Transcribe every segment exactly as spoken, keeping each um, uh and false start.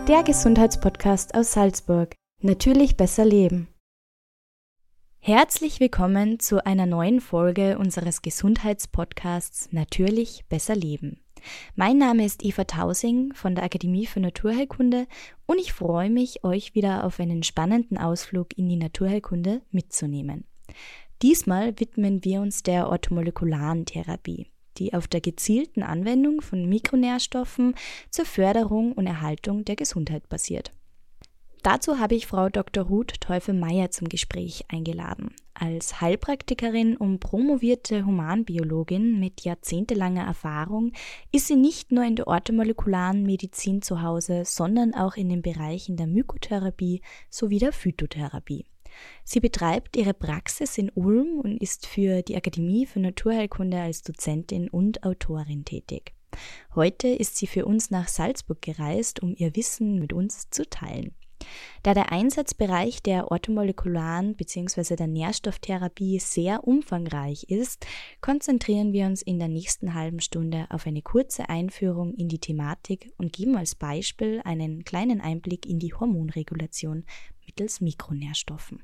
der Gesundheitspodcast aus Salzburg. Natürlich besser leben. Herzlich willkommen zu einer neuen Folge unseres Gesundheitspodcasts Natürlich besser leben. Mein Name ist Eva Tausing von der Akademie für Naturheilkunde und ich freue mich, euch wieder auf einen spannenden Ausflug in die Naturheilkunde mitzunehmen. Diesmal widmen wir uns der orthomolekularen Therapie, die auf der gezielten Anwendung von Mikronährstoffen zur Förderung und Erhaltung der Gesundheit basiert. Dazu habe ich Frau Doktor Ruth Teufel-Meyer zum Gespräch eingeladen. Als Heilpraktikerin und promovierte Humanbiologin mit jahrzehntelanger Erfahrung ist sie nicht nur in der orthomolekularen Medizin zu Hause, sondern auch in den Bereichen der Mykotherapie sowie der Phytotherapie. Sie betreibt ihre Praxis in Ulm und ist für die Akademie für Naturheilkunde als Dozentin und Autorin tätig. Heute ist sie für uns nach Salzburg gereist, um ihr Wissen mit uns zu teilen. Da der Einsatzbereich der orthomolekularen bzw. der Nährstofftherapie sehr umfangreich ist, konzentrieren wir uns in der nächsten halben Stunde auf eine kurze Einführung in die Thematik und geben als Beispiel einen kleinen Einblick in die Hormonregulation mittels Mikronährstoffen.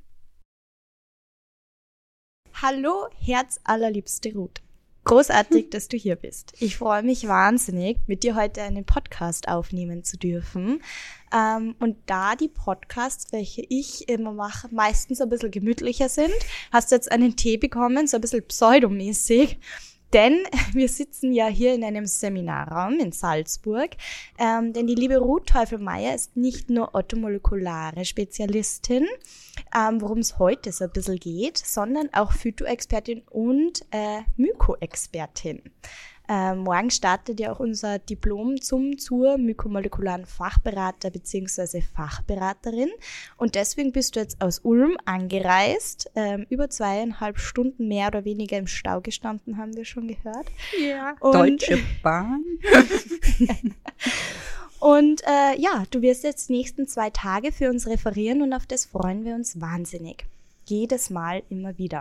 Hallo, herzallerliebste Ruth. Großartig, dass du hier bist. Ich freue mich wahnsinnig, mit dir heute einen Podcast aufnehmen zu dürfen. Ähm, und da die Podcasts, welche ich immer mache, meistens ein bisschen gemütlicher sind, hast du jetzt einen Tee bekommen, so ein bisschen pseudomäßig. Denn wir sitzen ja hier in einem Seminarraum in Salzburg, ähm, denn die liebe Ruth Teufel-Meyer ist nicht nur orthomolekulare Spezialistin, ähm, worum es heute so ein bisschen geht, sondern auch Phytoexpertin und äh, Myko-Expertin. Ähm, morgen startet ja auch unser Diplom zum zur mykomolekularen Fachberater bzw. Fachberaterin und deswegen bist du jetzt aus Ulm angereist, ähm, über zweieinhalb Stunden mehr oder weniger im Stau gestanden, haben wir schon gehört. Ja, und Deutsche Bahn. Und äh, ja, du wirst jetzt die nächsten zwei Tage für uns referieren und auf das freuen wir uns wahnsinnig. Jedes Mal immer wieder.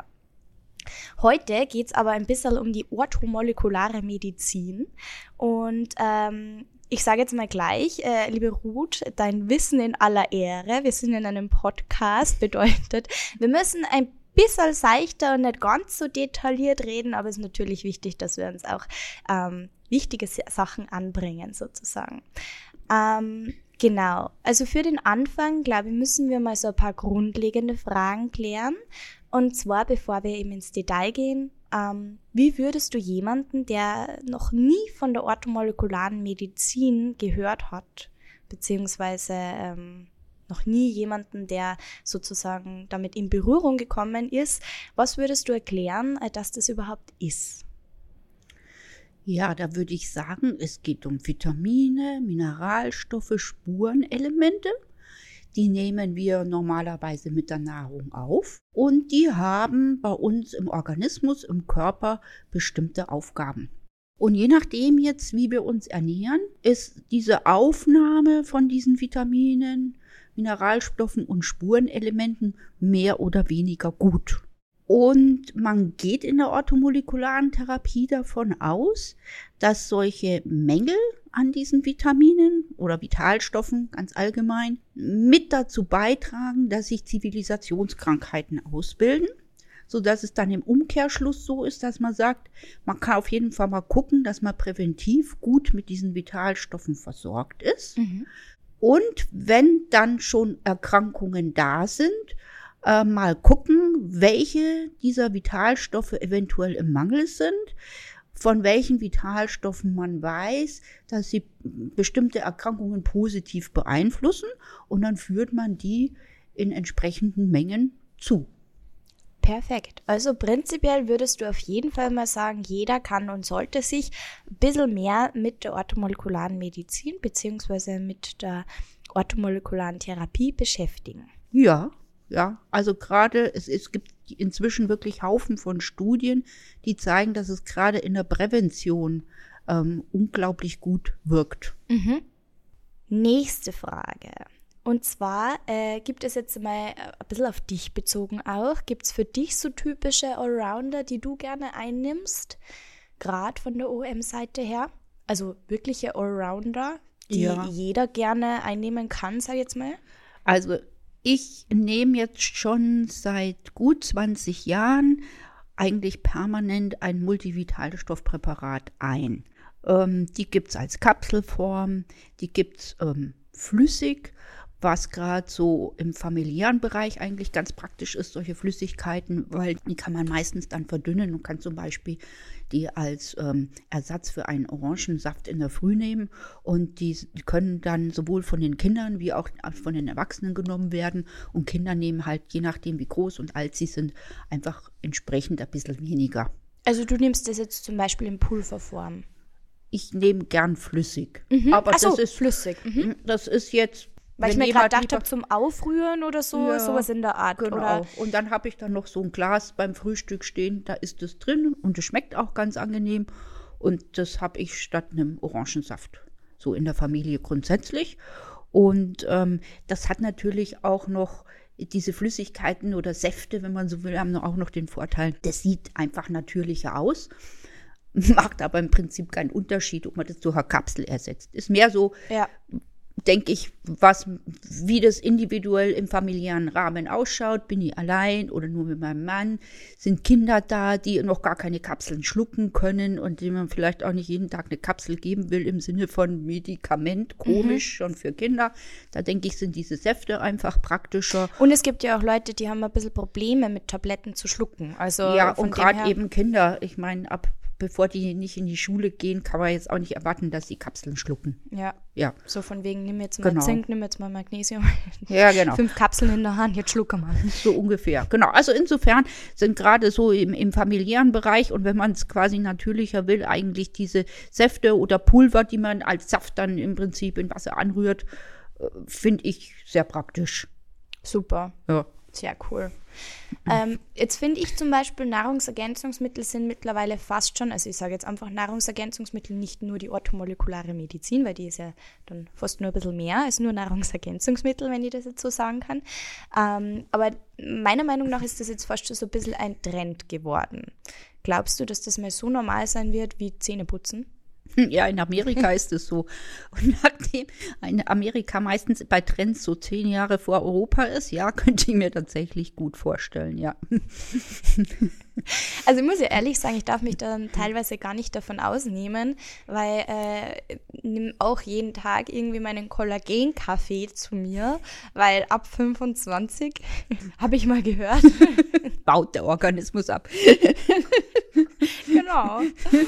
Heute geht es aber ein bisschen um die orthomolekulare Medizin und ähm, ich sage jetzt mal gleich, äh, liebe Ruth, dein Wissen in aller Ehre, wir sind in einem Podcast, bedeutet, wir müssen ein bisschen seichter und nicht ganz so detailliert reden, aber es ist natürlich wichtig, dass wir uns auch ähm, wichtige Sachen anbringen sozusagen. Ähm, genau, also für den Anfang, glaube ich, müssen wir mal so ein paar grundlegende Fragen klären. Und zwar, bevor wir eben ins Detail gehen, ähm, wie würdest du jemanden, der noch nie von der orthomolekularen Medizin gehört hat, beziehungsweise ähm, noch nie jemanden, der sozusagen damit in Berührung gekommen ist, was würdest du erklären, dass das überhaupt ist? Ja, da würde ich sagen, es geht um Vitamine, Mineralstoffe, Spurenelemente. Die nehmen wir normalerweise mit der Nahrung auf und die haben bei uns im Organismus, im Körper bestimmte Aufgaben. Und je nachdem jetzt, wie wir uns ernähren, ist diese Aufnahme von diesen Vitaminen, Mineralstoffen und Spurenelementen mehr oder weniger gut. Und man geht in der orthomolekularen Therapie davon aus, dass solche Mängel an diesen Vitaminen oder Vitalstoffen ganz allgemein mit dazu beitragen, dass sich Zivilisationskrankheiten ausbilden, sodass es dann im Umkehrschluss so ist, dass man sagt, man kann auf jeden Fall mal gucken, dass man präventiv gut mit diesen Vitalstoffen versorgt ist. Mhm. Und wenn dann schon Erkrankungen da sind, äh, mal gucken, welche dieser Vitalstoffe eventuell im Mangel sind, von welchen Vitalstoffen man weiß, dass sie bestimmte Erkrankungen positiv beeinflussen und dann führt man die in entsprechenden Mengen zu. Perfekt. Also prinzipiell würdest du auf jeden Fall mal sagen, jeder kann und sollte sich ein bisschen mehr mit der orthomolekularen Medizin bzw. mit der orthomolekularen Therapie beschäftigen. Ja, ja. Also gerade, es, es gibt inzwischen wirklich Haufen von Studien, die zeigen, dass es gerade in der Prävention ähm, unglaublich gut wirkt. Mhm. Nächste Frage. Und zwar äh, gibt es jetzt mal ein bisschen auf dich bezogen auch. Gibt es für dich so typische Allrounder, die du gerne einnimmst, gerade von der O M-Seite her? Also wirkliche Allrounder, die Ja. jeder gerne einnehmen kann, sag ich jetzt mal? Also ich nehme jetzt schon seit gut zwanzig Jahren eigentlich permanent ein Multivitalstoffpräparat ein. Ähm, die gibt es als Kapselform, die gibt es ähm, flüssig, was gerade so im familiären Bereich eigentlich ganz praktisch ist, solche Flüssigkeiten, weil die kann man meistens dann verdünnen und kann zum Beispiel die als ähm, Ersatz für einen Orangensaft in der Früh nehmen und die können dann sowohl von den Kindern wie auch von den Erwachsenen genommen werden und Kinder nehmen halt, je nachdem wie groß und alt sie sind, einfach entsprechend ein bisschen weniger. Also du nimmst das jetzt zum Beispiel in Pulverform? Ich nehme gern flüssig, Mhm. aber Ach so, das ist flüssig. Mhm. das ist jetzt Weil ich wenn mir gerade jemand gedacht lieber- habe, zum Aufrühren oder so, Ja, sowas in der Art. Genau. Oder Und dann habe ich dann noch so ein Glas beim Frühstück stehen, da ist es drin und es schmeckt auch ganz angenehm. Und das habe ich statt einem Orangensaft, so in der Familie grundsätzlich. Und ähm, das hat natürlich auch noch diese Flüssigkeiten oder Säfte, wenn man so will, haben auch noch den Vorteil, das sieht einfach natürlicher aus. Macht aber im Prinzip keinen Unterschied, ob man das durch eine Kapsel ersetzt. Ist mehr so, ja. denke ich, was, wie das individuell im familiären Rahmen ausschaut. Bin ich allein oder nur mit meinem Mann? Sind Kinder da, die noch gar keine Kapseln schlucken können und denen man vielleicht auch nicht jeden Tag eine Kapsel geben will im Sinne von Medikament, komisch, mhm. schon für Kinder. Da denke ich, sind diese Säfte einfach praktischer. Und es gibt ja auch Leute, die haben ein bisschen Probleme mit Tabletten zu schlucken. Also ja, von und dem gerade her- eben Kinder. Ich meine, ab bevor die nicht in die Schule gehen, kann man jetzt auch nicht erwarten, dass sie Kapseln schlucken. Ja, Ja, so von wegen, nimm jetzt mal Genau. Zink, nimm jetzt mal Magnesium. ja genau. Fünf Kapseln in der Hand, jetzt schlucke mal. So ungefähr, genau. Also insofern sind gerade so im, im familiären Bereich und wenn man es quasi natürlicher will, eigentlich diese Säfte oder Pulver, die man als Saft dann im Prinzip in Wasser anrührt, äh, finde ich sehr praktisch. Super. Ja. Sehr cool. Ähm, jetzt finde ich zum Beispiel, Nahrungsergänzungsmittel sind mittlerweile fast schon, also ich sage jetzt einfach Nahrungsergänzungsmittel, nicht nur die orthomolekulare Medizin, weil die ist ja dann fast nur ein bisschen mehr als nur Nahrungsergänzungsmittel, wenn ich das jetzt so sagen kann. Ähm, aber meiner Meinung nach ist das jetzt fast schon so ein bisschen ein Trend geworden. Glaubst du, dass das mal so normal sein wird wie Zähneputzen? Ja, in Amerika ist es so. Und nachdem in Amerika meistens bei Trends so zehn Jahre vor Europa ist, ja, könnte ich mir tatsächlich gut vorstellen, ja. Also ich muss ja ehrlich sagen, ich darf mich dann teilweise gar nicht davon ausnehmen, weil äh, ich nehme auch jeden Tag irgendwie meinen Kollagenkaffee zu mir, weil ab fünfundzwanzig, habe ich mal gehört. Baut der Organismus ab. Genau.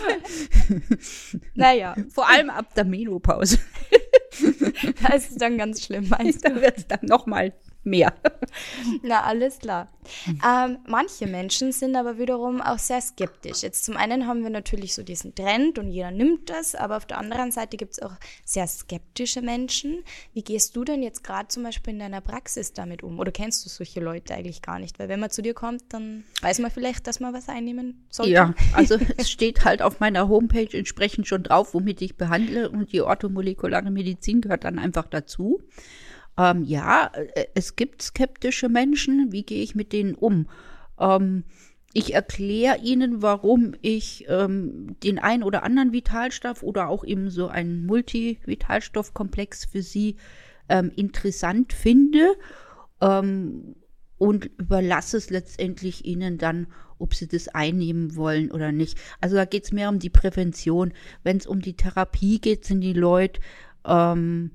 Naja, Vor allem ab der Menopause. da ist es dann ganz schlimm, meinst du? Da wird es dann nochmal mehr. Na, alles klar. Ähm, manche Menschen sind aber wiederum auch sehr skeptisch. Jetzt zum einen haben wir natürlich so diesen Trend und jeder nimmt das, aber auf der anderen Seite gibt es auch sehr skeptische Menschen. Wie gehst du denn jetzt gerade zum Beispiel in deiner Praxis damit um? Oder kennst du solche Leute eigentlich gar nicht? Weil wenn man zu dir kommt, dann weiß man vielleicht, dass man was einnehmen sollte. Ja, also es steht halt auf meiner Homepage entsprechend schon drauf, womit ich behandle und die orthomolekulare Medizin gehört dann einfach dazu. Ähm, ja, es gibt skeptische Menschen. Wie gehe ich mit denen um? Ähm, ich erkläre ihnen, warum ich ähm, den einen oder anderen Vitalstoff oder auch eben so einen Multivitalstoffkomplex für sie ähm, interessant finde ähm, und überlasse es letztendlich ihnen dann, ob sie das einnehmen wollen oder nicht. Also da geht es mehr um die Prävention. Wenn es um die Therapie geht, sind die Leute ähm,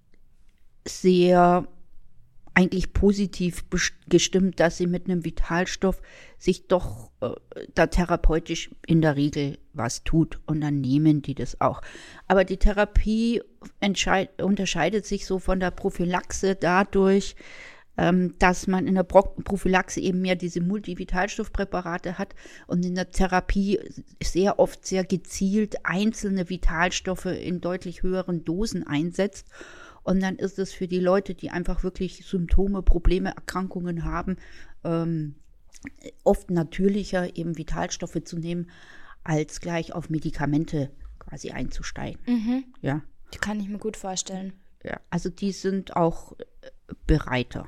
sehr eigentlich positiv gestimmt, dass sie mit einem Vitalstoff sich doch äh, da therapeutisch in der Regel was tut und dann nehmen die das auch. Aber die Therapie entscheid- unterscheidet sich so von der Prophylaxe dadurch, ähm, dass man in der Pro- Prophylaxe eben mehr diese Multivitalstoffpräparate hat und in der Therapie sehr oft sehr gezielt einzelne Vitalstoffe in deutlich höheren Dosen einsetzt. Und dann ist es für die Leute, die einfach wirklich Symptome, Probleme, Erkrankungen haben, ähm, oft natürlicher, eben Vitalstoffe zu nehmen, als gleich auf Medikamente quasi einzusteigen. Mhm. Ja. Die kann ich mir gut vorstellen. Ja, also die sind auch bereiter.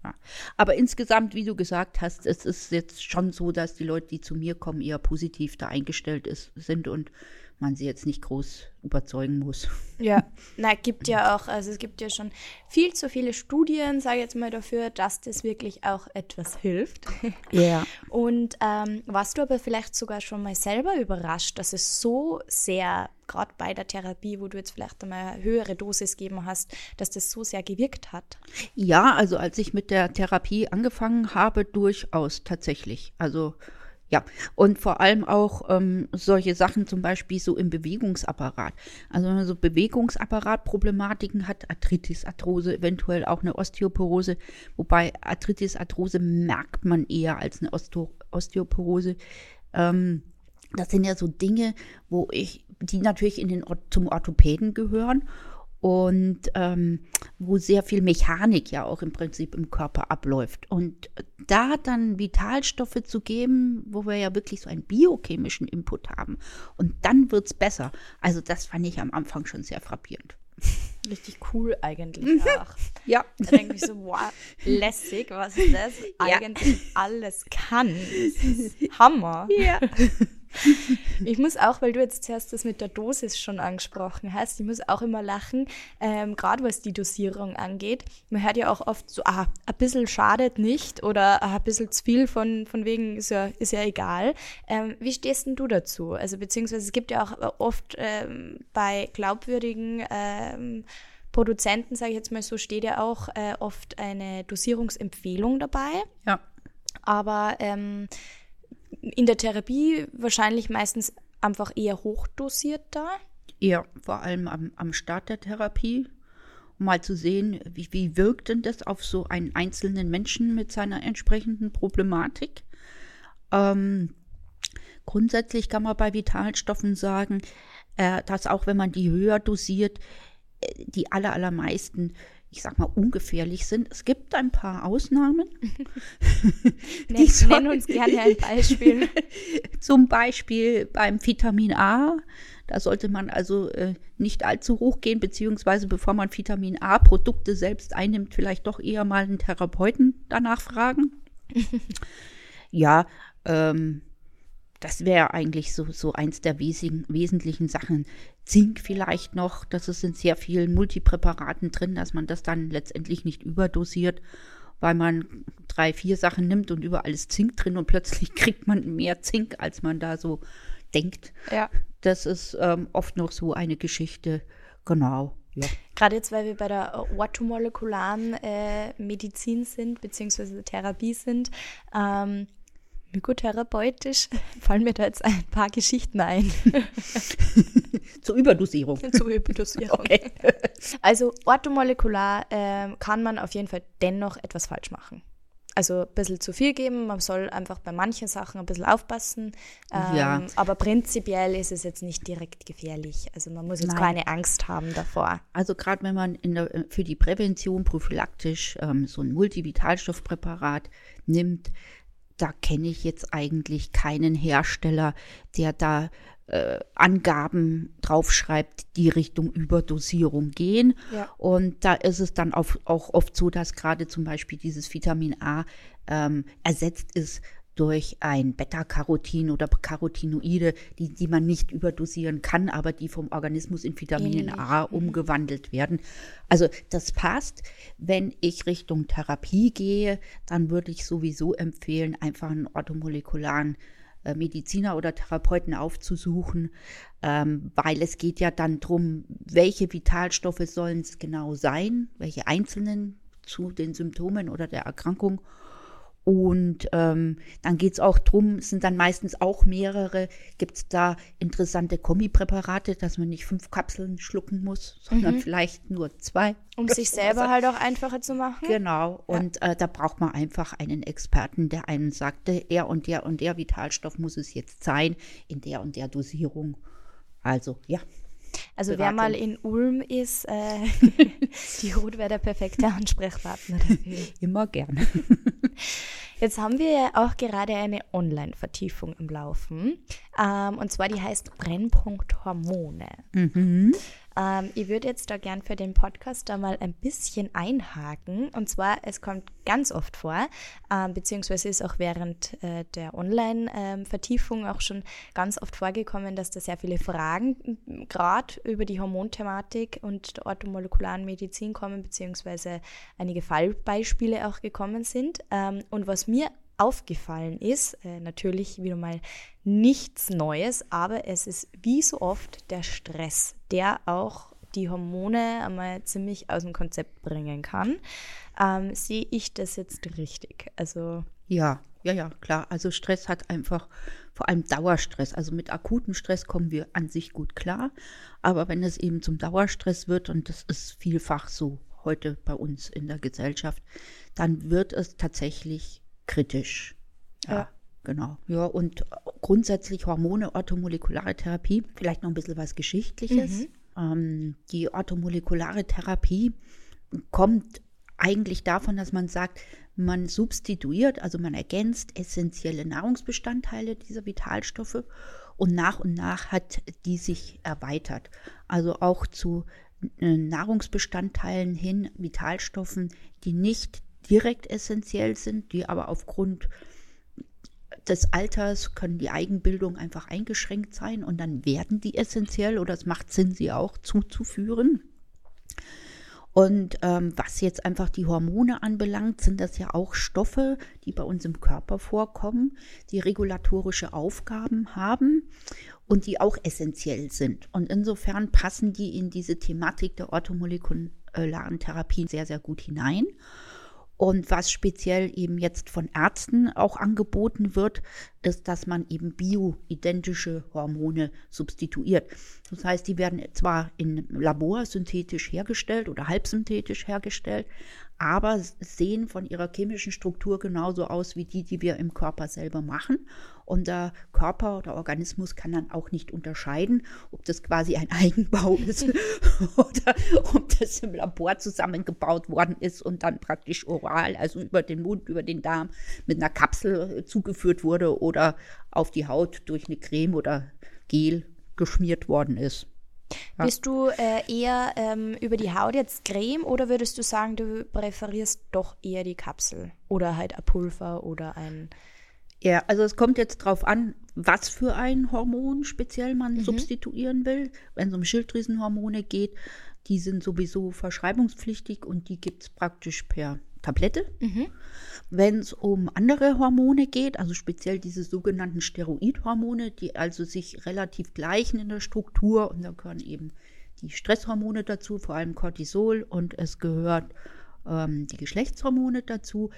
Ja. Aber insgesamt, wie du gesagt hast, es ist jetzt schon so, dass die Leute, die zu mir kommen, eher positiv da eingestellt ist, sind und man sie jetzt nicht groß überzeugen muss. Ja, na, gibt ja auch, also es gibt ja schon viel zu viele Studien, sage ich jetzt mal dafür, dass das wirklich auch etwas hilft. Ja. Und ähm, warst du aber vielleicht sogar schon mal selber überrascht, dass es so sehr, gerade bei der Therapie, wo du jetzt vielleicht einmal eine höhere Dosis gegeben hast, dass das so sehr gewirkt hat? Ja, also als ich mit der Therapie angefangen habe, durchaus tatsächlich. Also ja, und vor allem auch ähm, solche Sachen zum Beispiel so im Bewegungsapparat. Also wenn man so Bewegungsapparatproblematiken hat, Arthritis, Arthrose, eventuell auch eine Osteoporose, wobei Arthritis, Arthrose merkt man eher als eine Osteo- Osteoporose. Ähm, das sind ja so Dinge, wo ich, die natürlich in den, zum Orthopäden gehören. Und ähm, wo sehr viel Mechanik ja auch im Prinzip im Körper abläuft. Und da dann Vitalstoffe zu geben, wo wir ja wirklich so einen biochemischen Input haben. Und dann wird es besser. Also das fand ich am Anfang schon sehr frappierend. Richtig cool eigentlich auch. Ja. Da denke ich so, wow, lässig, was das eigentlich ja. alles kann. Das ist Hammer. Ja. Ich muss auch, weil du jetzt zuerst das mit der Dosis schon angesprochen hast, ich muss auch immer lachen, ähm, gerade was die Dosierung angeht. Man hört ja auch oft so, ah, ein bisschen schadet nicht oder ah, ein bisschen zu viel von, von wegen ist ja, ist ja egal. Ähm, wie stehst denn du dazu? Also beziehungsweise es gibt ja auch oft ähm, bei glaubwürdigen ähm, Produzenten, sage ich jetzt mal so, steht ja auch äh, oft eine Dosierungsempfehlung dabei. Ja. Aber ähm, in der Therapie wahrscheinlich meistens einfach eher hochdosierter. Ja, vor allem am, am Start der Therapie, um mal zu sehen, wie, wie wirkt denn das auf so einen einzelnen Menschen mit seiner entsprechenden Problematik. Ähm, grundsätzlich kann man bei Vitalstoffen sagen, äh, dass auch wenn man die höher dosiert, äh, die aller, allermeisten, ich sag mal, ungefährlich sind. Es gibt ein paar Ausnahmen. Nenn, nenn uns gerne ein Beispiel. Zum Beispiel beim Vitamin A. Da sollte man also äh, nicht allzu hoch gehen, beziehungsweise bevor man Vitamin A-Produkte selbst einnimmt, vielleicht doch eher mal einen Therapeuten danach fragen. Ja, ähm, das wäre eigentlich so, so eins der wes- wesentlichen Sachen. Zink vielleicht noch, das ist in sehr vielen Multipräparaten drin, dass man das dann letztendlich nicht überdosiert, weil man drei, vier Sachen nimmt und überall ist Zink drin und plötzlich kriegt man mehr Zink, als man da so denkt. Ja. Das ist ähm, oft noch so eine Geschichte, genau. Ja. Gerade jetzt, weil wir bei der orthomolekularen äh, Medizin sind, beziehungsweise Therapie sind, ähm, mykotherapeutisch fallen mir da jetzt ein paar Geschichten ein. Zur Überdosierung. Zur Überdosierung. Okay. Also orthomolekular äh, kann man auf jeden Fall dennoch etwas falsch machen. Also ein bisschen zu viel geben, man soll einfach bei manchen Sachen ein bisschen aufpassen. Ähm, ja. Aber prinzipiell ist es jetzt nicht direkt gefährlich. Also man muss jetzt Nein. keine Angst haben davor. Also gerade wenn man in der, für die Prävention prophylaktisch ähm, so ein Multivitalstoffpräparat nimmt, da kenne ich jetzt eigentlich keinen Hersteller, der da äh, Angaben draufschreibt, die Richtung Überdosierung gehen. Ja. Und da ist es dann auch, auch oft so, dass gerade zum Beispiel dieses Vitamin A ähm, ersetzt ist durch ein Beta-Carotin oder Carotinoide, die, die man nicht überdosieren kann, aber die vom Organismus in Vitamin A umgewandelt werden. Also das passt. Wenn ich Richtung Therapie gehe, dann würde ich sowieso empfehlen, einfach einen orthomolekularen äh, Mediziner oder Therapeuten aufzusuchen, ähm, weil es geht ja dann darum, welche Vitalstoffe sollen es genau sein, welche einzelnen zu den Symptomen oder der Erkrankung. Und ähm, dann geht es auch drum, es sind dann meistens auch mehrere, gibt es da interessante Kombipräparate, dass man nicht fünf Kapseln schlucken muss, sondern mhm. vielleicht nur zwei. Um sich selber also, halt auch einfacher zu machen. Genau, ja. Und äh, da braucht man einfach einen Experten, der einem sagte, der und der und der Vitalstoff muss es jetzt sein, in der und der Dosierung. Also, ja. Also Beratung. Wer mal in Ulm ist, äh, die Ruth wäre der perfekte Ansprechpartner dafür. Immer gerne. Jetzt haben wir ja auch gerade eine Online-Vertiefung im Laufen. Ähm, und zwar die heißt Brennpunkt Hormone. Mhm. Ähm, ich würde jetzt da gern für den Podcast da mal ein bisschen einhaken. Und zwar, es kommt ganz oft vor, ähm, beziehungsweise ist auch während äh, der Online-Vertiefung ähm, auch schon ganz oft vorgekommen, dass da sehr viele Fragen gerade über die Hormonthematik und der orthomolekularen Medizin kommen, beziehungsweise einige Fallbeispiele auch gekommen sind. Ähm, und was mir aufgefallen ist, äh, natürlich wieder mal nichts Neues, aber es ist wie so oft der Stress, der auch die Hormone einmal ziemlich aus dem Konzept bringen kann. Ähm, sehe ich das jetzt richtig? Also Ja, ja, ja, klar. Also Stress hat einfach vor allem Dauerstress. Also mit akutem Stress kommen wir an sich gut klar. Aber wenn es eben zum Dauerstress wird, und das ist vielfach so heute bei uns in der Gesellschaft, dann wird es tatsächlich kritisch. Ja, ja, genau. Ja, und grundsätzlich Hormone, orthomolekulare Therapie, vielleicht noch ein bisschen was Geschichtliches. Mhm. Ähm, die orthomolekulare Therapie kommt eigentlich davon, dass man sagt, man substituiert, also man ergänzt essentielle Nahrungsbestandteile dieser Vitalstoffe und nach und nach hat die sich erweitert. Also auch zu äh, Nahrungsbestandteilen hin, Vitalstoffen, die nicht direkt essentiell sind, die aber aufgrund des Alters können die Eigenbildung einfach eingeschränkt sein und dann werden die essentiell oder es macht Sinn, sie auch zuzuführen. Und ähm, was jetzt einfach die Hormone anbelangt, sind das ja auch Stoffe, die bei uns im Körper vorkommen, die regulatorische Aufgaben haben und die auch essentiell sind. Und insofern passen die in diese Thematik der orthomolekularen Therapie sehr, sehr gut hinein. Und was speziell eben jetzt von Ärzten auch angeboten wird, ist, dass man eben bioidentische Hormone substituiert. Das heißt, die werden zwar im Labor synthetisch hergestellt oder halbsynthetisch hergestellt, aber sehen von ihrer chemischen Struktur genauso aus wie die, die wir im Körper selber machen. Und der Körper oder Organismus kann dann auch nicht unterscheiden, ob das quasi ein Eigenbau ist oder ob das im Labor zusammengebaut worden ist und dann praktisch oral, also über den Mund, über den Darm mit einer Kapsel zugeführt wurde oder auf die Haut durch eine Creme oder Gel geschmiert worden ist. Ja. Bist du äh, eher ähm, über die Haut jetzt Creme oder würdest du sagen, du präferierst doch eher die Kapsel oder halt ein Pulver oder ein... Ja, also es kommt jetzt drauf an, was für ein Hormon speziell man mhm. substituieren will. Wenn es um Schilddrüsenhormone geht, die sind sowieso verschreibungspflichtig und die gibt es praktisch per Tablette. Mhm. Wenn es um andere Hormone geht, also speziell diese sogenannten Steroidhormone, die also sich relativ gleichen in der Struktur, und da gehören eben die Stresshormone dazu, vor allem Cortisol, und es gehört ähm, die Geschlechtshormone dazu.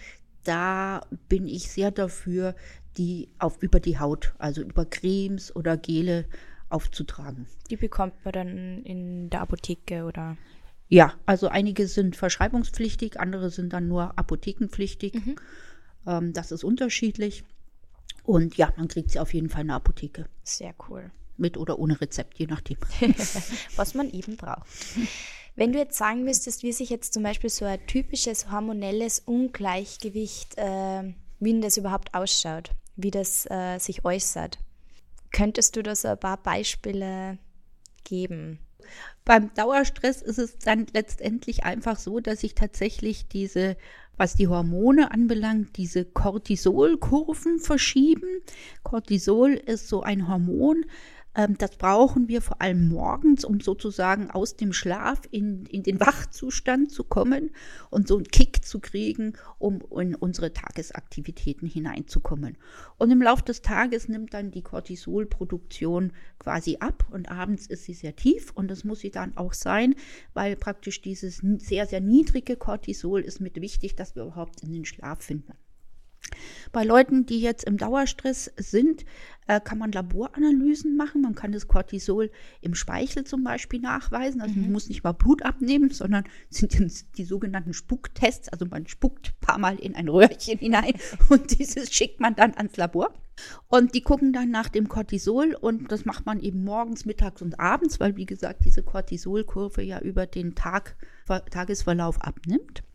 Da bin ich sehr dafür, die auf, über die Haut, also über Cremes oder Gele aufzutragen. Die bekommt man dann in der Apotheke oder? Ja, also einige sind verschreibungspflichtig, andere sind dann nur apothekenpflichtig. Mhm. Ähm, das ist unterschiedlich. Und ja, man kriegt sie auf jeden Fall in der Apotheke. Sehr cool. Mit oder ohne Rezept, je nachdem. Was man eben braucht. Wenn du jetzt sagen müsstest, wie sich jetzt zum Beispiel so ein typisches hormonelles Ungleichgewicht, äh, wie das überhaupt ausschaut, wie das äh, sich äußert, könntest du da so ein paar Beispiele geben? Beim Dauerstress ist es dann letztendlich einfach so, dass sich tatsächlich diese, was die Hormone anbelangt, diese Cortisolkurven verschieben. Cortisol ist so ein Hormon, das brauchen wir vor allem morgens, um sozusagen aus dem Schlaf in, in den Wachzustand zu kommen und so einen Kick zu kriegen, um in unsere Tagesaktivitäten hineinzukommen. Und im Laufe des Tages nimmt dann die Cortisolproduktion quasi ab und abends ist sie sehr tief und das muss sie dann auch sein, weil praktisch dieses sehr, sehr niedrige Cortisol ist mit wichtig, dass wir überhaupt in den Schlaf finden. Bei Leuten, die jetzt im Dauerstress sind, äh, kann man Laboranalysen machen. Man kann das Cortisol im Speichel zum Beispiel nachweisen. Also mhm. man muss nicht mal Blut abnehmen, sondern sind die sogenannten Spucktests. Also man spuckt ein paar Mal in ein Röhrchen hinein und dieses schickt man dann ans Labor. Und die gucken dann nach dem Cortisol und das macht man eben morgens, mittags und abends, weil wie gesagt diese Cortisolkurve ja über den Tag, Tagesverlauf abnimmt.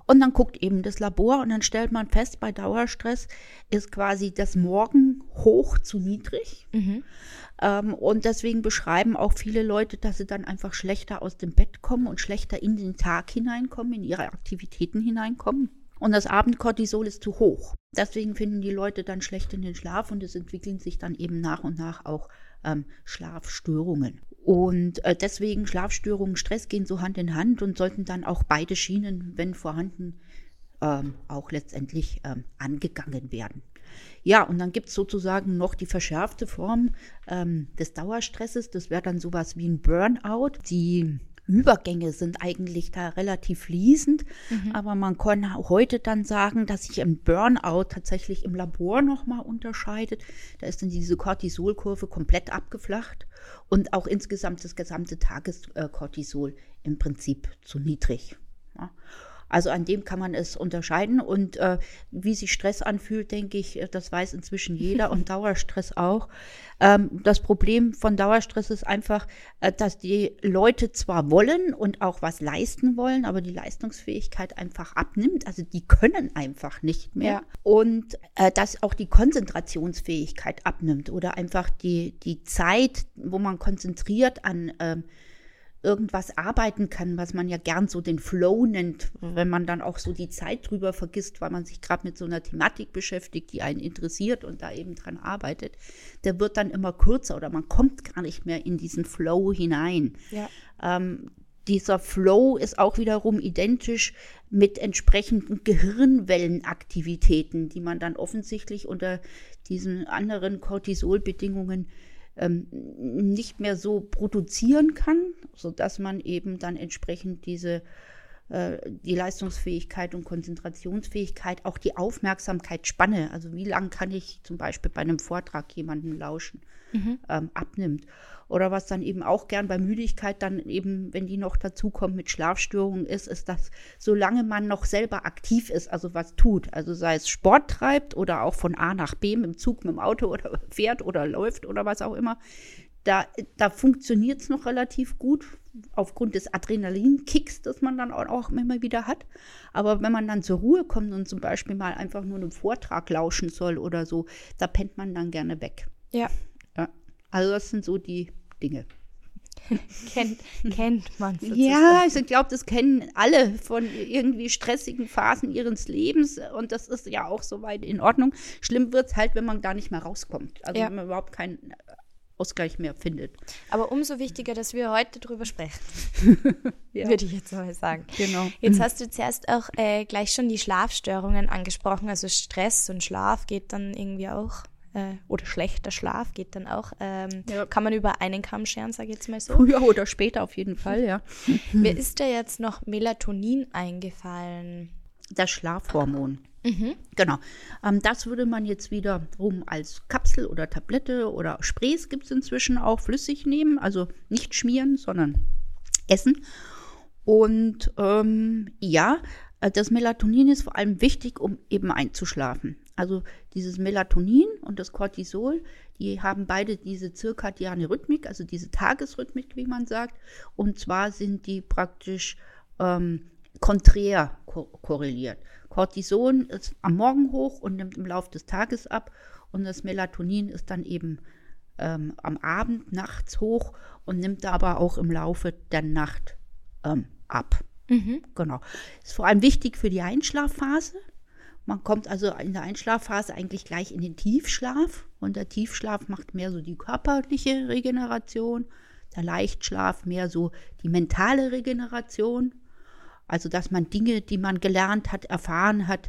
Und dann guckt eben das Labor und dann stellt man fest, bei Dauerstress ist quasi das Morgenhoch zu niedrig. Mhm. Ähm, und deswegen beschreiben auch viele Leute, dass sie dann einfach schlechter aus dem Bett kommen und schlechter in den Tag hineinkommen, in ihre Aktivitäten hineinkommen. Und das Abendkortisol ist zu hoch. Deswegen finden die Leute dann schlecht in den Schlaf und es entwickeln sich dann eben nach und nach auch ähm, Schlafstörungen. Und äh, deswegen Schlafstörungen, Stress gehen so Hand in Hand und sollten dann auch beide Schienen, wenn vorhanden, ähm, auch letztendlich ähm, angegangen werden. Ja, und dann gibt es sozusagen noch die verschärfte Form ähm, des Dauerstresses. Das wäre dann sowas wie ein Burnout. Die Übergänge sind eigentlich da relativ fließend, mhm. aber man kann heute dann sagen, dass sich ein Burnout tatsächlich im Labor nochmal unterscheidet. Da ist dann diese Cortisolkurve komplett abgeflacht und auch insgesamt das gesamte Tagescortisol im Prinzip zu niedrig. Ja. Also an dem kann man es unterscheiden und äh, wie sich Stress anfühlt, denke ich, das weiß inzwischen jeder und Dauerstress auch. Ähm, das Problem von Dauerstress ist einfach, äh, dass die Leute zwar wollen und auch was leisten wollen, aber die Leistungsfähigkeit einfach abnimmt. Also die können einfach nicht mehr. Ja. Und äh, dass auch die Konzentrationsfähigkeit abnimmt oder einfach die, die Zeit, wo man konzentriert an ähm, irgendwas arbeiten kann, was man ja gern so den Flow nennt, wenn man dann auch so die Zeit drüber vergisst, weil man sich gerade mit so einer Thematik beschäftigt, die einen interessiert und da eben dran arbeitet, der wird dann immer kürzer oder man kommt gar nicht mehr in diesen Flow hinein. Ja. Ähm, dieser Flow ist auch wiederum identisch mit entsprechenden Gehirnwellenaktivitäten, die man dann offensichtlich unter diesen anderen Cortisolbedingungen Ähm, nicht mehr so produzieren kann, sodass man eben dann entsprechend diese äh, die Leistungsfähigkeit und Konzentrationsfähigkeit, auch die Aufmerksamkeitsspanne, also wie lange kann ich zum Beispiel bei einem Vortrag jemandem lauschen, mhm. ähm, abnimmt. Oder was dann eben auch gern bei Müdigkeit dann eben, wenn die noch dazukommt mit Schlafstörungen ist, ist, dass solange man noch selber aktiv ist, also was tut, also sei es Sport treibt oder auch von A nach B mit dem Zug, mit dem Auto oder fährt oder läuft oder was auch immer, da, da funktioniert es noch relativ gut aufgrund des Adrenalinkicks, das man dann auch immer wieder hat. Aber wenn man dann zur Ruhe kommt und zum Beispiel mal einfach nur einem Vortrag lauschen soll oder so, da pennt man dann gerne weg. Ja. Ja. Also das sind so die Dinge. kennt, kennt man sozusagen. Ja, also ich glaube, das kennen alle von irgendwie stressigen Phasen ihres Lebens und das ist ja auch soweit in Ordnung. Schlimm wird es halt, wenn man da nicht mehr rauskommt. Also ja. wenn man überhaupt keinen Ausgleich mehr findet. Aber umso wichtiger, dass wir heute drüber sprechen, ja. würde ich jetzt mal sagen. Genau. Jetzt hast du zuerst auch äh, gleich schon die Schlafstörungen angesprochen, also Stress und Schlaf geht dann irgendwie auch, äh, oder schlechter Schlaf geht dann auch, ähm, ja. kann man über einen Kamm scheren, sage ich jetzt mal so. Früher oder später auf jeden Fall, ja. Mir ist da jetzt noch Melatonin eingefallen. Das Schlafhormon. Mhm. Genau. Ähm, das würde man jetzt wiederum als Kapsel oder Tablette oder Sprays gibt es inzwischen auch flüssig nehmen, also nicht schmieren, sondern essen. Und ähm, ja, das Melatonin ist vor allem wichtig, um eben einzuschlafen. Also dieses Melatonin und das Cortisol, die haben beide diese zirkadiane Rhythmik, also diese Tagesrhythmik, wie man sagt. Und zwar sind die praktisch ähm, konträr ko- korreliert. Cortison ist am Morgen hoch und nimmt im Laufe des Tages ab und das Melatonin ist dann eben ähm, am Abend, nachts hoch und nimmt aber auch im Laufe der Nacht ähm, ab. Mhm. Genau. Ist vor allem wichtig für die Einschlafphase. Man kommt also in der Einschlafphase eigentlich gleich in den Tiefschlaf und der Tiefschlaf macht mehr so die körperliche Regeneration, der Leichtschlaf mehr so die mentale Regeneration. Also, dass man Dinge, die man gelernt hat, erfahren hat,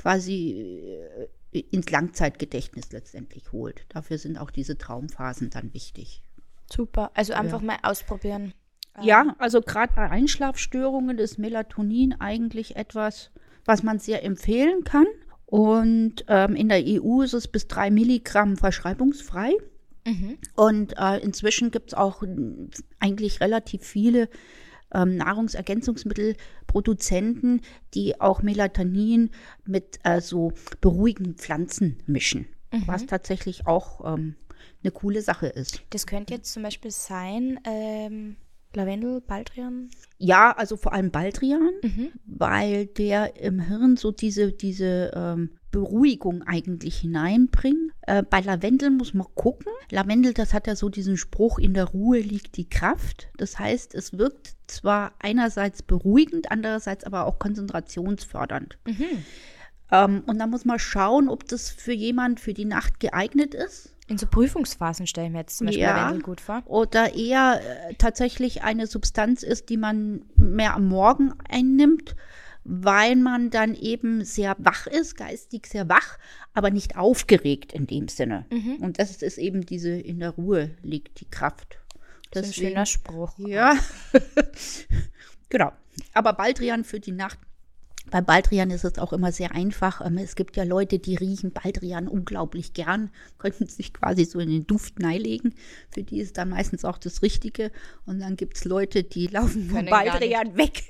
quasi ins Langzeitgedächtnis letztendlich holt. Dafür sind auch diese Traumphasen dann wichtig. Super, also einfach ja. mal ausprobieren. Ja, also gerade bei Einschlafstörungen ist Melatonin eigentlich etwas, was man sehr empfehlen kann. Und ähm, in der E U ist es bis drei Milligramm verschreibungsfrei. Mhm. Und äh, inzwischen gibt es auch eigentlich relativ viele Ähm, Nahrungsergänzungsmittelproduzenten, die auch Melatonin mit äh, so beruhigenden Pflanzen mischen, mhm. was tatsächlich auch ähm, eine coole Sache ist. Das könnte jetzt zum Beispiel sein, ähm, Lavendel, Baldrian? Ja, also vor allem Baldrian, Mhm. weil der im Hirn so diese, diese ähm, Beruhigung eigentlich hineinbringt. Äh, bei Lavendel muss man gucken. Lavendel, das hat ja so diesen Spruch, in der Ruhe liegt die Kraft. Das heißt, es wirkt zwar einerseits beruhigend, andererseits aber auch konzentrationsfördernd. Mhm. Ähm, und da muss man schauen, ob das für jemand für die Nacht geeignet ist. In so Prüfungsphasen stelle ich mir jetzt zum Beispiel Ja. Lavendel gut vor. Oder eher äh, tatsächlich eine Substanz ist, die man mehr am Morgen einnimmt, weil man dann eben sehr wach ist, geistig sehr wach, aber nicht aufgeregt in dem Sinne. Mhm. Und das ist eben diese, in der Ruhe liegt die Kraft. Das ist ein schöner Spruch. Ja, genau. Aber Baldrian für die Nacht. Bei Baldrian ist es auch immer sehr einfach. Ähm, Es gibt ja Leute, die riechen Baldrian unglaublich gern, könnten sich quasi so in den Duft neilegen. Für die ist dann meistens auch das Richtige. Und dann gibt es Leute, die laufen von Können gar Baldrian weg.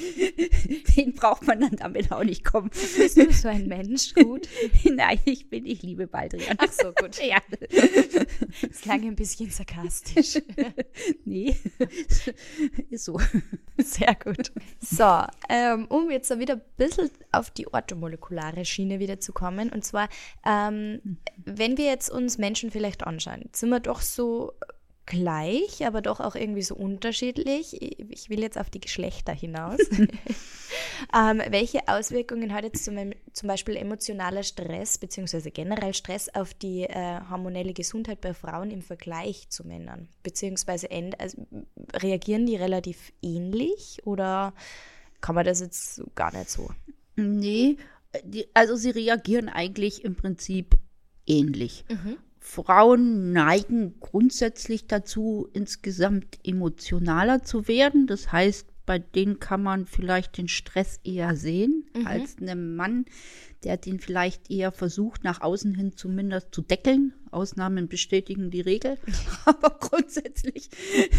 Den braucht man dann damit auch nicht kommen. Bist du so ein Mensch? Gut. Nein, ich bin, ich liebe Baldrian. Ach so, gut. Ja. Das klang ein bisschen sarkastisch. Nee, ist so. Sehr gut. So, ähm, um jetzt da wieder ein bisschen auf die orthomolekulare Schiene wieder zu kommen. Und zwar, ähm, wenn wir jetzt uns Menschen vielleicht anschauen, sind wir doch so gleich, aber doch auch irgendwie so unterschiedlich. Ich will jetzt auf die Geschlechter hinaus. ähm, welche Auswirkungen hat jetzt zum, zum Beispiel emotionaler Stress beziehungsweise generell Stress auf die äh, hormonelle Gesundheit bei Frauen im Vergleich zu Männern? Beziehungsweise end, also, reagieren die relativ ähnlich oder kann man das jetzt gar nicht so? Nee, die, also sie reagieren eigentlich im Prinzip ähnlich. Mhm. Frauen neigen grundsätzlich dazu, insgesamt emotionaler zu werden. Das heißt, bei denen kann man vielleicht den Stress eher sehen, Mhm. als einem Mann, der den vielleicht eher versucht, nach außen hin zumindest zu deckeln. Ausnahmen bestätigen die Regel. Aber grundsätzlich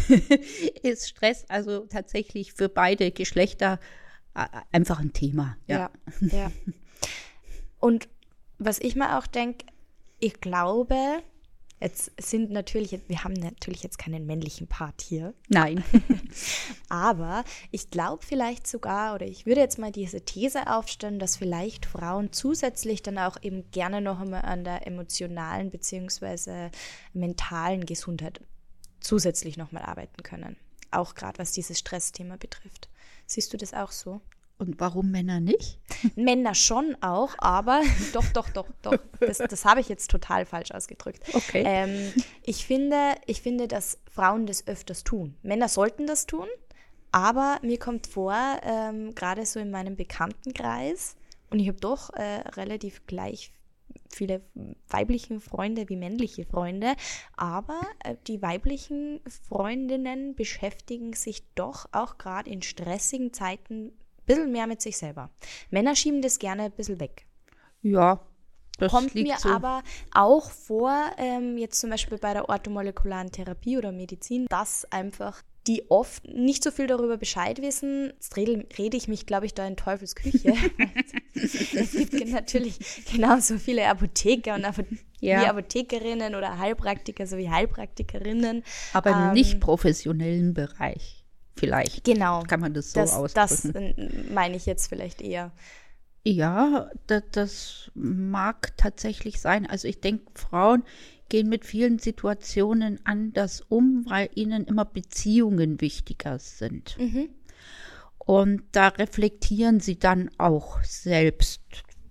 ist Stress also tatsächlich für beide Geschlechter äh, einfach ein Thema. Ja. Ja, ja. Und was ich mir auch denke, ich glaube, jetzt sind natürlich, wir haben natürlich jetzt keinen männlichen Part hier, Nein. aber ich glaube vielleicht sogar, oder ich würde jetzt mal diese These aufstellen, dass vielleicht Frauen zusätzlich dann auch eben gerne noch einmal an der emotionalen bzw. mentalen Gesundheit zusätzlich nochmal arbeiten können. Auch gerade was dieses Stressthema betrifft. Siehst du das auch so? Und warum Männer nicht? Männer schon auch, aber doch, doch, doch, doch. Das, das habe ich jetzt total falsch ausgedrückt. Okay. Ähm, ich finde, ich finde, dass Frauen das öfters tun. Männer sollten das tun, aber mir kommt vor, ähm, gerade so in meinem Bekanntenkreis, und ich habe doch äh, relativ gleich viele weibliche Freunde wie männliche Freunde, aber äh, die weiblichen Freundinnen beschäftigen sich doch auch gerade in stressigen Zeiten bisschen mehr mit sich selber. Männer schieben das gerne ein bisschen weg. Ja, das Kommt liegt mir so. aber auch vor, ähm, jetzt zum Beispiel bei der orthomolekularen Therapie oder Medizin, dass einfach die oft nicht so viel darüber Bescheid wissen. Jetzt rede, rede ich mich, glaube ich, da in Teufels Küche. Es gibt natürlich genauso viele Apotheker und Apo- Ja. wie Apothekerinnen oder Heilpraktiker sowie Heilpraktikerinnen. Aber im ähm, nicht professionellen Bereich vielleicht. Genau. Kann man das so Das, das ausdrücken. äh, meine ich jetzt vielleicht eher. Ja, das, das mag tatsächlich sein. Also ich denke, Frauen gehen mit vielen Situationen anders um, weil ihnen immer Beziehungen wichtiger sind. Mhm. Und da reflektieren sie dann auch selbst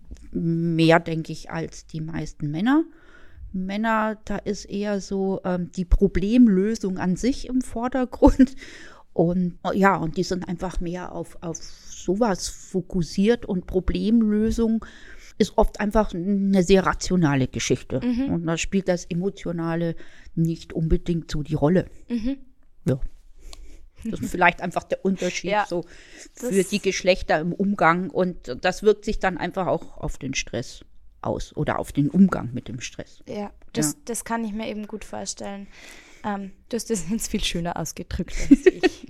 mehr, denke ich, als die meisten Männer. Männer, da ist eher so ähm, die Problemlösung an sich im Vordergrund. Und ja, und die sind einfach mehr auf, auf sowas fokussiert, und Problemlösung ist oft einfach eine sehr rationale Geschichte. Mhm. Und da spielt das Emotionale nicht unbedingt so die Rolle. Mhm. Ja. Das ist vielleicht einfach der Unterschied Ja, so das- für die Geschlechter im Umgang, und das wirkt sich dann einfach auch auf den Stress aus oder auf den Umgang mit dem Stress. Ja, das, Ja. das kann ich mir eben gut vorstellen. Ähm, du hast das jetzt viel schöner ausgedrückt als ich.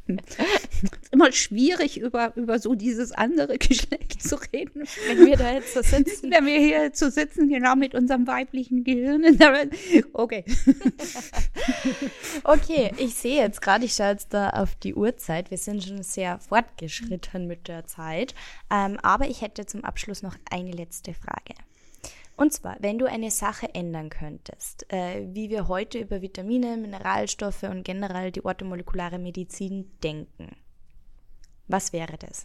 Es ist immer schwierig, über, über so dieses andere Geschlecht zu reden. Wenn wir da jetzt so sitzen. Wenn wir hier zu sitzen, genau mit unserem weiblichen Gehirn. Okay. Okay, ich sehe jetzt gerade, ich schaue jetzt da auf die Uhrzeit. Wir sind schon sehr fortgeschritten mit der Zeit. Ähm, aber ich hätte zum Abschluss noch eine letzte Frage. Und zwar, wenn du eine Sache ändern könntest, äh, wie wir heute über Vitamine, Mineralstoffe und generell die orthomolekulare Medizin denken, was wäre das?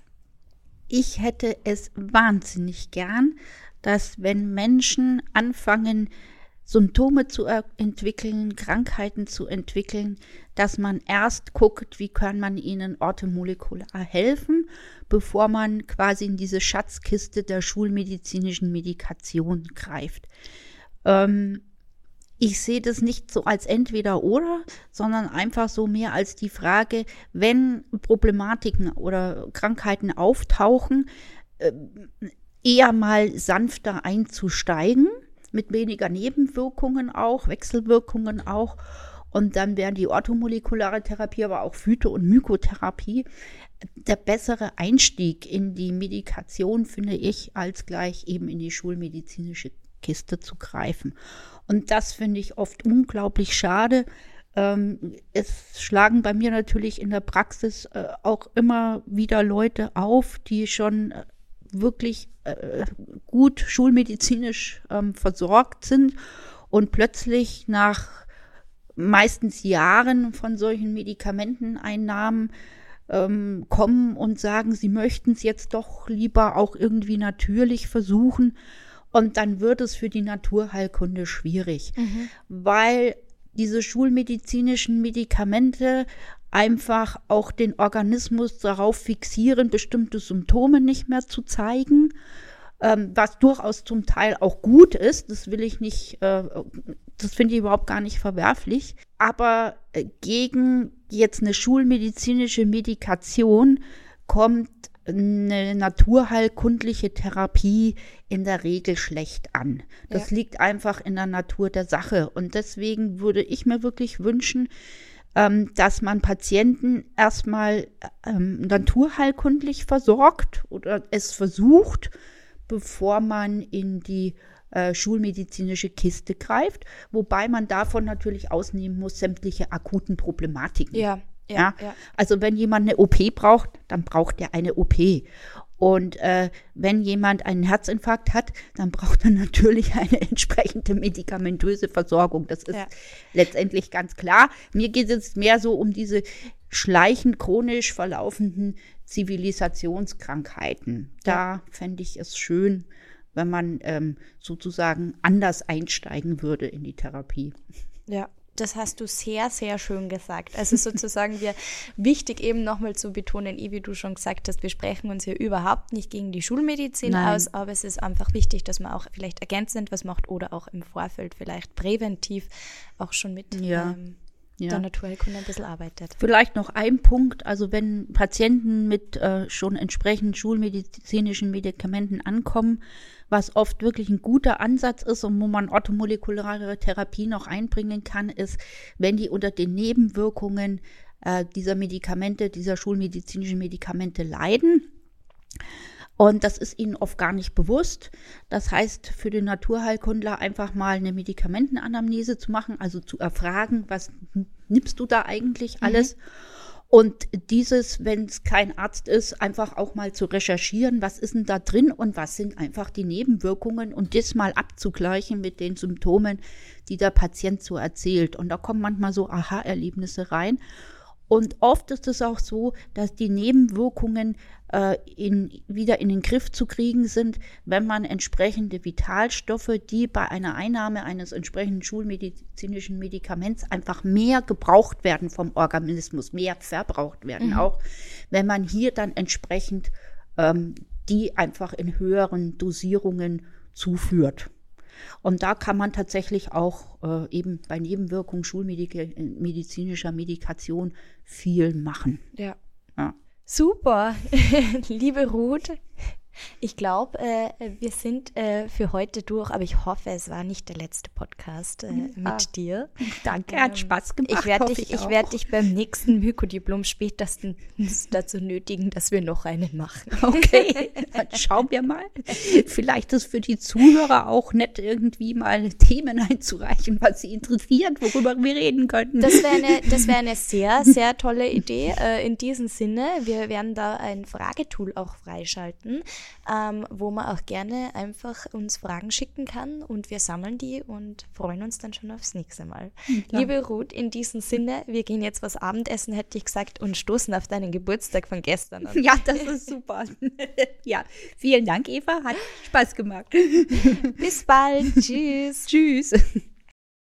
Ich hätte es wahnsinnig gern, dass wenn Menschen anfangen, Symptome zu er- entwickeln, Krankheiten zu entwickeln, dass man erst guckt, wie kann man ihnen orthomolekular helfen, bevor man quasi in diese Schatzkiste der schulmedizinischen Medikation greift. Ähm, ich sehe das nicht so als entweder oder, sondern einfach so mehr als die Frage, wenn Problematiken oder Krankheiten auftauchen, äh, eher mal sanfter einzusteigen, mit weniger Nebenwirkungen auch, Wechselwirkungen auch. Und dann wären die orthomolekulare Therapie, aber auch Phyto- und Mykotherapie der bessere Einstieg in die Medikation, finde ich, als gleich eben in die schulmedizinische Kiste zu greifen. Und das finde ich oft unglaublich schade. Ähm, es schlagen bei mir natürlich in der Praxis äh, auch immer wieder Leute auf, die schon äh, wirklich äh, gut schulmedizinisch ähm, versorgt sind und plötzlich nach meistens Jahren von solchen Medikamenteneinnahmen ähm, kommen und sagen, sie möchten es jetzt doch lieber auch irgendwie natürlich versuchen. Und dann wird es für die Naturheilkunde schwierig, mhm. weil diese schulmedizinischen Medikamente einfach auch den Organismus darauf fixieren, bestimmte Symptome nicht mehr zu zeigen, ähm, was durchaus zum Teil auch gut ist. Das will ich nicht, äh, das finde ich überhaupt gar nicht verwerflich. Aber äh, gegen jetzt eine schulmedizinische Medikation kommt eine naturheilkundliche Therapie in der Regel schlecht an. Das ja. liegt einfach in der Natur der Sache. Und deswegen würde ich mir wirklich wünschen, ähm, dass man Patienten erstmal ähm, naturheilkundlich versorgt oder es versucht, bevor man in die äh, schulmedizinische Kiste greift. Wobei man davon natürlich ausnehmen muss, sämtliche akuten Problematiken. Ja. Ja, ja, ja. Also wenn jemand eine O P braucht, dann braucht er eine O P. Und äh, wenn jemand einen Herzinfarkt hat, dann braucht er natürlich eine entsprechende medikamentöse Versorgung. Das ist ja. letztendlich ganz klar. Mir geht es mehr so um diese schleichend chronisch verlaufenden Zivilisationskrankheiten. Da ja. fände ich es schön, wenn man ähm, sozusagen anders einsteigen würde in die Therapie. Ja. Das hast du sehr, sehr schön gesagt. Also sozusagen wir wichtig eben nochmal zu betonen, wie du schon gesagt hast, wir sprechen uns hier überhaupt nicht gegen die Schulmedizin Nein. aus, aber es ist einfach wichtig, dass man auch vielleicht ergänzend was macht oder auch im Vorfeld vielleicht präventiv auch schon mit ja. ähm, ja. der Naturheilkunde ein bisschen arbeitet. Vielleicht noch ein Punkt, also wenn Patienten mit äh, schon entsprechend schulmedizinischen Medikamenten ankommen, was oft wirklich ein guter Ansatz ist und wo man orthomolekulare Therapie noch einbringen kann, ist, wenn die unter den Nebenwirkungen äh, dieser Medikamente, dieser schulmedizinischen Medikamente leiden. Und das ist ihnen oft gar nicht bewusst. Das heißt, für den Naturheilkundler einfach mal eine Medikamentenanamnese zu machen, also zu erfragen, was nimmst du da eigentlich alles? Mhm. Und dieses, wenn es kein Arzt ist, einfach auch mal zu recherchieren, was ist denn da drin und was sind einfach die Nebenwirkungen und das mal abzugleichen mit den Symptomen, die der Patient so erzählt. Und da kommen manchmal so Aha-Erlebnisse rein. Und oft ist es auch so, dass die Nebenwirkungen äh, in, wieder in den Griff zu kriegen sind, wenn man entsprechende Vitalstoffe, die bei einer Einnahme eines entsprechenden schulmedizinischen Medikaments einfach mehr gebraucht werden vom Organismus, mehr verbraucht werden, mhm. auch wenn man hier dann entsprechend ähm, die einfach in höheren Dosierungen zuführt. Und da kann man tatsächlich auch äh, eben bei Nebenwirkungen schulmedizinischer Medikation viel machen. Ja. ja. Super, liebe Ruth, Ich glaube, äh, wir sind äh, für heute durch, aber ich hoffe, es war nicht der letzte Podcast äh, Ja. mit dir. Danke, Ähm, hat Spaß gemacht. Ich werde hoffe dich, ich ich auch. werd dich beim nächsten Mykodiplom spätestens dazu nötigen, dass wir noch einen machen. Okay, dann schauen wir mal. Vielleicht ist für die Zuhörer auch nett, irgendwie mal Themen einzureichen, was sie interessiert, worüber wir reden könnten. Das wäre eine, das wär eine sehr, sehr tolle Idee. Äh, in diesem Sinne, wir werden da ein Fragetool auch freischalten, ähm, wo man auch gerne einfach uns Fragen schicken kann und wir sammeln die und freuen uns dann schon aufs nächste Mal. Ja. Liebe Ruth, in diesem Sinne, wir gehen jetzt was Abendessen, hätte ich gesagt, und stoßen auf deinen Geburtstag von gestern an. Ja, das ist super. Ja, vielen Dank, Eva. Hat Spaß gemacht. Bis bald. Tschüss. Tschüss.